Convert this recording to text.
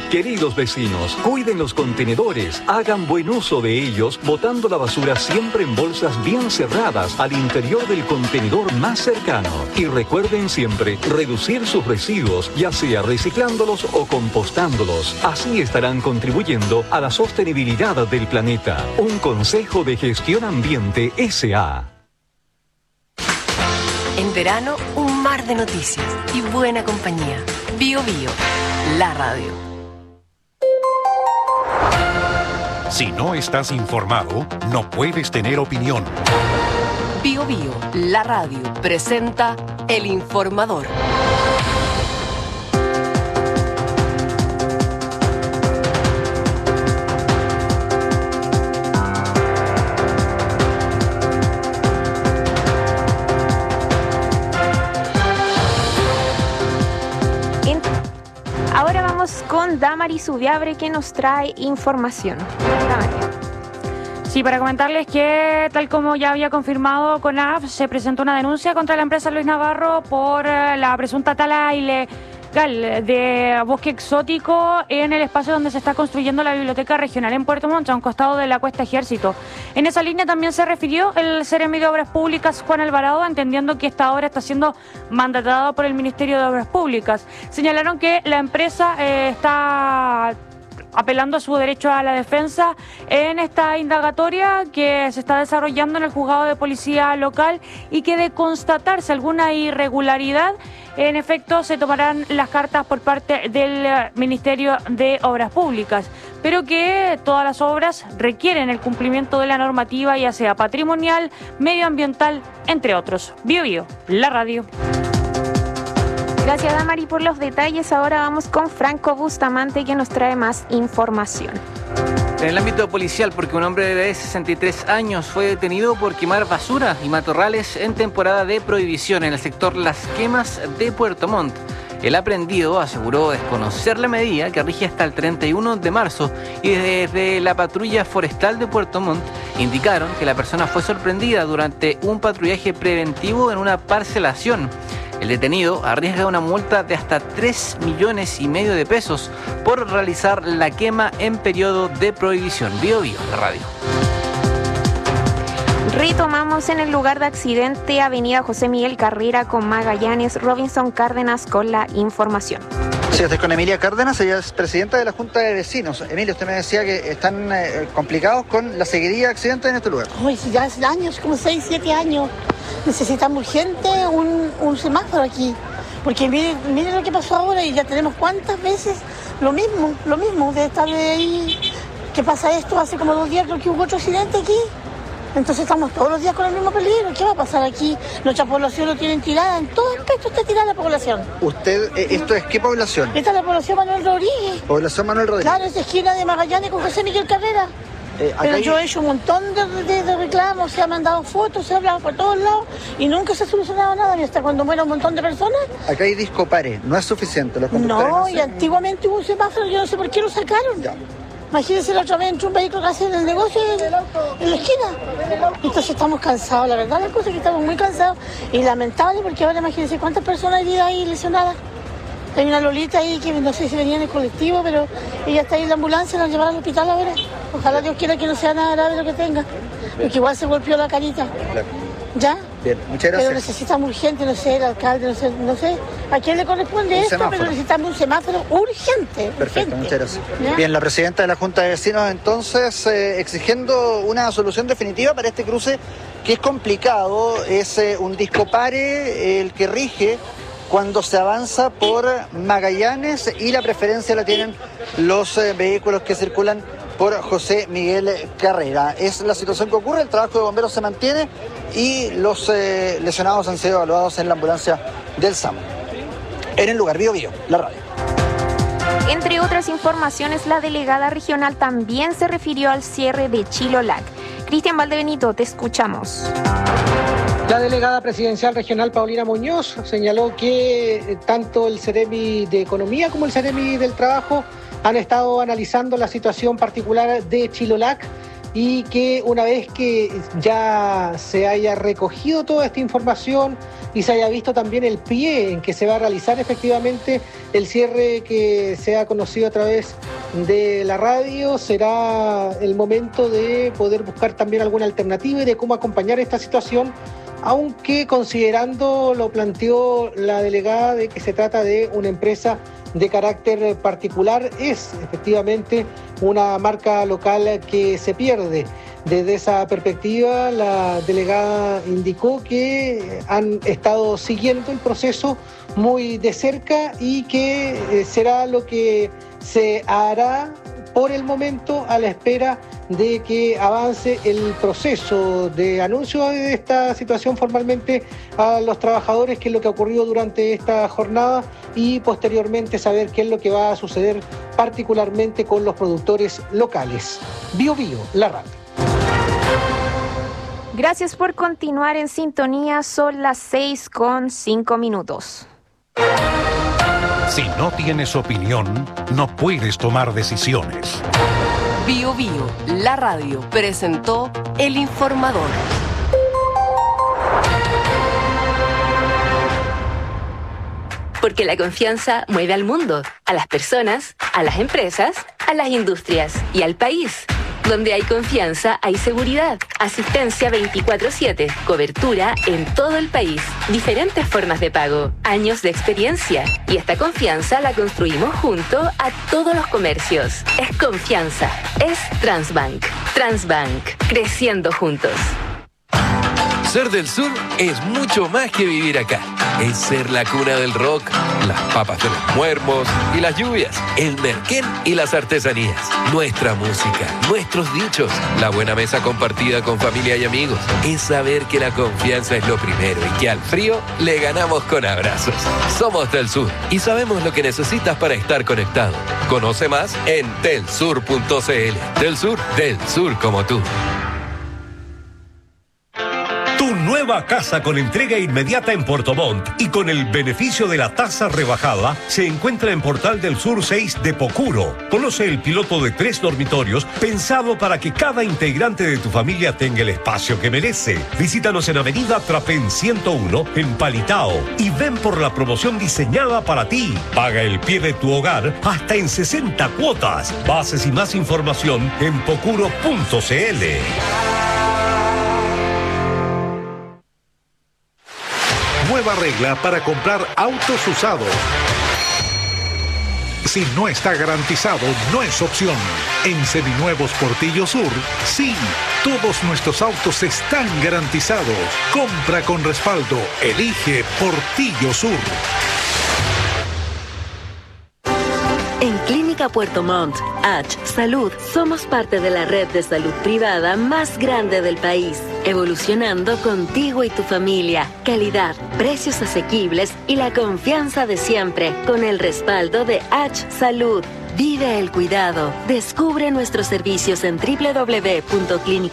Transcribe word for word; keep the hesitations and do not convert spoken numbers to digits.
Queridos vecinos, cuiden los contenedores, hagan buen uso de ellos, botando la basura siempre en bolsas bien cerradas al interior del contenedor más cercano. Y recuerden siempre reducir sus residuos, ya sea reciclándolos o compostándolos. Así estarán contribuyendo a la sostenibilidad del planeta. Un consejo de Gestión Ambiente S A En verano, un mar de noticias y buena compañía. Bio Bio, la radio. Si no estás informado, no puedes tener opinión. Bio Bio, la radio, presenta El Informador. Ahora vamos con Damaris Ubiabre, que nos trae información. Damaris. Sí, para comentarles que, tal como ya había confirmado CONAF, se presentó una denuncia contra la empresa Luis Navarro por la presunta tala ilegal de bosque exótico en el espacio donde se está construyendo la Biblioteca Regional en Puerto Montt, a un costado de la Cuesta Ejército. En esa línea también se refirió el Seremi de Obras Públicas, Juan Alvarado, entendiendo que esta obra está siendo mandatada por el Ministerio de Obras Públicas. Señalaron que la empresa eh, está apelando a su derecho a la defensa en esta indagatoria que se está desarrollando en el juzgado de policía local, y que de constatarse alguna irregularidad, en efecto se tomarán las cartas por parte del Ministerio de Obras Públicas, pero que todas las obras requieren el cumplimiento de la normativa, ya sea patrimonial, medioambiental, entre otros. Bio Bio, la radio. Gracias, Damari, por los detalles. Ahora vamos con Franco Bustamante, que nos trae más información. En el ámbito policial, porque un hombre de sesenta y tres años fue detenido por quemar basura y matorrales en temporada de prohibición en el sector Las Quemas de Puerto Montt. El aprehendido aseguró desconocer la medida que rige hasta el treinta y uno de marzo, y desde la patrulla forestal de Puerto Montt indicaron que la persona fue sorprendida durante un patrullaje preventivo en una parcelación. El detenido arriesga una multa de hasta tres millones y medio de pesos por realizar la quema en periodo de prohibición. Bio Bio, la radio. Retomamos en el lugar de accidente, avenida José Miguel Carrera con Magallanes. Robinson Cárdenas con la información. Sí, estoy con Emilia Cárdenas, ella es presidenta de la Junta de Vecinos. Emilia, usted me decía que están eh, complicados con la seguidilla de accidentes en este lugar. Uy, ya hace años, como seis, siete años. Necesitamos urgente un, un semáforo aquí. Porque miren, miren lo que pasó ahora, y ya tenemos cuántas veces lo mismo, lo mismo, de estar de ahí, que pasa esto, hace como dos días creo que hubo otro accidente aquí. Entonces estamos todos los días con el mismo peligro. ¿Qué va a pasar aquí? Nuestra población lo tienen tirada, en todo aspecto está tirada la población. ¿Usted, eh, esto es qué población? Esta es la población Manuel Rodríguez. Población Manuel Rodríguez. Claro, es esquina de Magallanes con José Miguel Carrera. Eh, Pero hay... yo he hecho un montón de, de, de reclamos, se han mandado fotos, se ha hablado por todos lados y nunca se ha solucionado nada, y hasta cuando muera un montón de personas. Acá hay disco pare, no es suficiente. Los no, no y antiguamente hubo un semáforo, yo no sé por qué lo sacaron. Ya. Imagínense, la otra vez entró un vehículo que hace en el negocio en la esquina. Entonces estamos cansados, la verdad, la cosa es que estamos muy cansados y lamentable, porque ahora imagínense cuántas personas hay ahí lesionadas. Hay una Lolita ahí que no sé si venía en el colectivo, pero ella está ahí en la ambulancia, la han llevado al hospital ahora. Ojalá Dios quiera que no sea nada grave lo que tenga, porque igual se golpeó la carita. ¿Ya? Bien, muchas gracias. Pero necesitamos urgente, no sé, el alcalde, no sé, no sé a quién le corresponde un esto, semáforo. Pero necesitamos un semáforo urgente. Perfecto, urgente. muchas gracias. ¿Ya? Bien, la presidenta de la Junta de Vecinos entonces eh, exigiendo una solución definitiva para este cruce que es complicado, es eh, un disco pare el que rige cuando se avanza por Magallanes, y la preferencia la tienen los eh, vehículos que circulan por José Miguel Carrera. Es la situación que ocurre, el trabajo de bomberos se mantiene y los eh, lesionados han sido evaluados en la ambulancia del SAMU. En el lugar, Bio Bio, la radio. Entre otras informaciones, la delegada regional también se refirió al cierre de Chilolac. Cristian Valdebenito, te escuchamos. La delegada presidencial regional Paulina Muñoz señaló que tanto el Seremi de Economía como el Seremi del Trabajo han estado analizando la situación particular de Chilolac y que una vez que ya se haya recogido toda esta información y se haya visto también el pie en que se va a realizar efectivamente el cierre que se ha conocido a través de la radio, será el momento de poder buscar también alguna alternativa y de cómo acompañar esta situación, aunque considerando, lo planteó la delegada, de que se trata de una empresa de carácter particular, es efectivamente una marca local que se pierde. Desde esa perspectiva, la delegada indicó que han estado siguiendo el proceso muy de cerca y que eh, será lo que se hará por el momento a la espera de que avance el proceso de anuncio de esta situación formalmente a los trabajadores, qué es lo que ha ocurrido durante esta jornada, y posteriormente saber qué es lo que va a suceder particularmente con los productores locales. Bio Bio, la radio. Gracias por continuar en sintonía. Son las seis con cinco minutos. Si no tienes opinión, no puedes tomar decisiones. Bio Bio, la radio, presentó El Informador. Porque la confianza mueve al mundo, a las personas, a las empresas, a las industrias y al país. Donde hay confianza, hay seguridad. Asistencia veinticuatro siete. Cobertura en todo el país. Diferentes formas de pago. Años de experiencia. Y esta confianza la construimos junto a todos los comercios. Es confianza. Es Transbank. Transbank. Creciendo juntos. Ser del sur es mucho más que vivir acá. Es ser la cuna del rock, las papas de los muermos y las lluvias, el merquén y las artesanías, nuestra música, nuestros dichos, la buena mesa compartida con familia y amigos. Es saber que la confianza es lo primero y que al frío le ganamos con abrazos. Somos del sur y sabemos lo que necesitas para estar conectado. Conoce más en telsur punto c l. Del sur, del sur como tú. Tu nueva casa con entrega inmediata en Puerto Montt y con el beneficio de la tasa rebajada se encuentra en Portal del Sur seis de Pocuro. Conoce el piloto de tres dormitorios pensado para que cada integrante de tu familia tenga el espacio que merece. Visítanos en Avenida Trapén ciento uno en Palitao y ven por la promoción diseñada para ti. Paga el pie de tu hogar hasta en sesenta cuotas. Bases y más información en pocuro punto c l. Nueva regla para comprar autos usados. Si no está garantizado, no es opción. En Seminuevos Portillo Sur, sí, todos nuestros autos están garantizados. Compra con respaldo. Elige Portillo Sur. En Clínica Puerto Montt, H Salud, somos parte de la red de salud privada más grande del país, evolucionando contigo y tu familia. Calidad, precios asequibles y la confianza de siempre, con el respaldo de H Salud. Vive el cuidado. Descubre nuestros servicios en doble u doble u doble u punto clínica